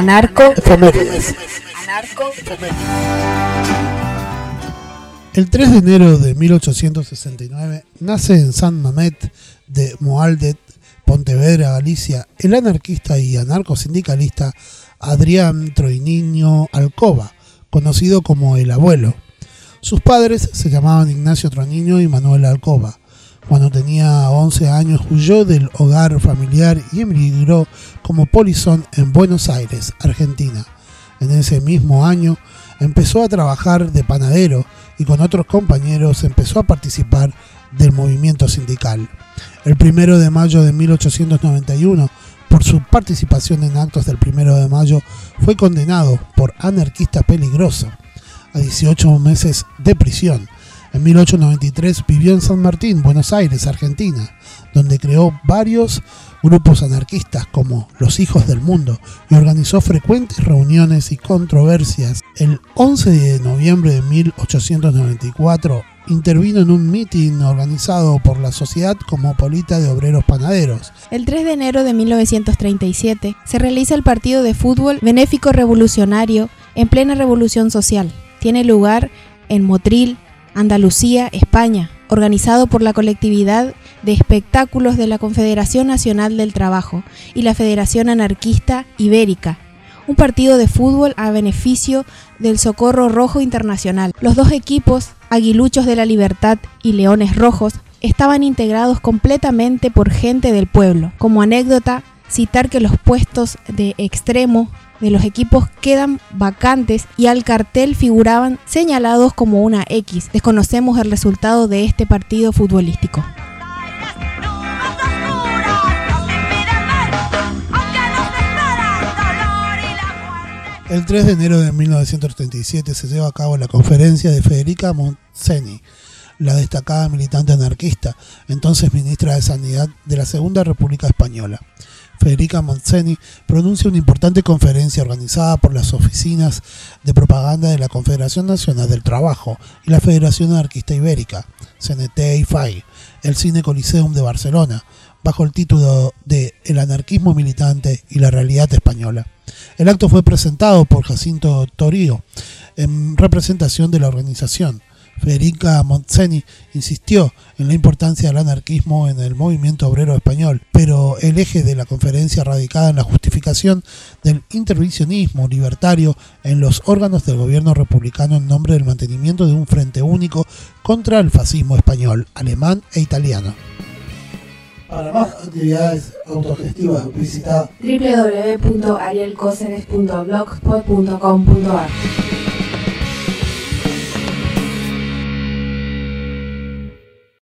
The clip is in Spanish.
Anarcofemérides. El 3 de enero de 1869 nace en San Mamet de Moaldet, Pontevedra, Galicia, el anarquista y anarcosindicalista Adrián Troiniño Alcoba, conocido como el Abuelo. Sus padres se llamaban Ignacio Troiniño y Manuela Alcoba. Cuando tenía 11 años huyó del hogar familiar y emigró como polizón en Buenos Aires, Argentina. En ese mismo año empezó a trabajar de panadero y con otros compañeros empezó a participar del movimiento sindical. El 1 de mayo de 1891, por su participación en actos del 1 de mayo, fue condenado por anarquista peligroso a 18 meses de prisión. En 1893 vivió en San Martín, Buenos Aires, Argentina, donde creó varios grupos anarquistas como Los Hijos del Mundo y organizó frecuentes reuniones y controversias. El 11 de noviembre de 1894 intervino en un mitin organizado por la Sociedad Cosmopolita de Obreros Panaderos. El 3 de enero de 1937 se realiza el partido de fútbol benéfico revolucionario en plena revolución social. Tiene lugar en Motril, Andalucía, España, organizado por la colectividad de espectáculos de la Confederación Nacional del Trabajo y la Federación Anarquista Ibérica. Un partido de fútbol a beneficio del Socorro Rojo Internacional. Los dos equipos, Aguiluchos de la Libertad y Leones Rojos, estaban integrados completamente por gente del pueblo. Como anécdota, citar que los puestos de extremo de los equipos quedan vacantes y al cartel figuraban señalados como una X. Desconocemos el resultado de este partido futbolístico. El 3 de enero de 1937 se lleva a cabo la conferencia de Federica Montseny, la destacada militante anarquista, entonces ministra de Sanidad de la Segunda República Española. Federica Montseny pronuncia una importante conferencia organizada por las oficinas de propaganda de la Confederación Nacional del Trabajo y la Federación Anarquista Ibérica, CNT y FAI, el Cine Coliseum de Barcelona, bajo el título de El anarquismo militante y la realidad española. El acto fue presentado por Jacinto Torío en representación de la organización. Federica Montseny insistió en la importancia del anarquismo en el movimiento obrero español, pero el eje de la conferencia radicaba en la justificación del intervencionismo libertario en los órganos del gobierno republicano en nombre del mantenimiento de un frente único contra el fascismo español, alemán e italiano. Para más actividades autogestivas visita www.arielcoseres.blogspot.com.ar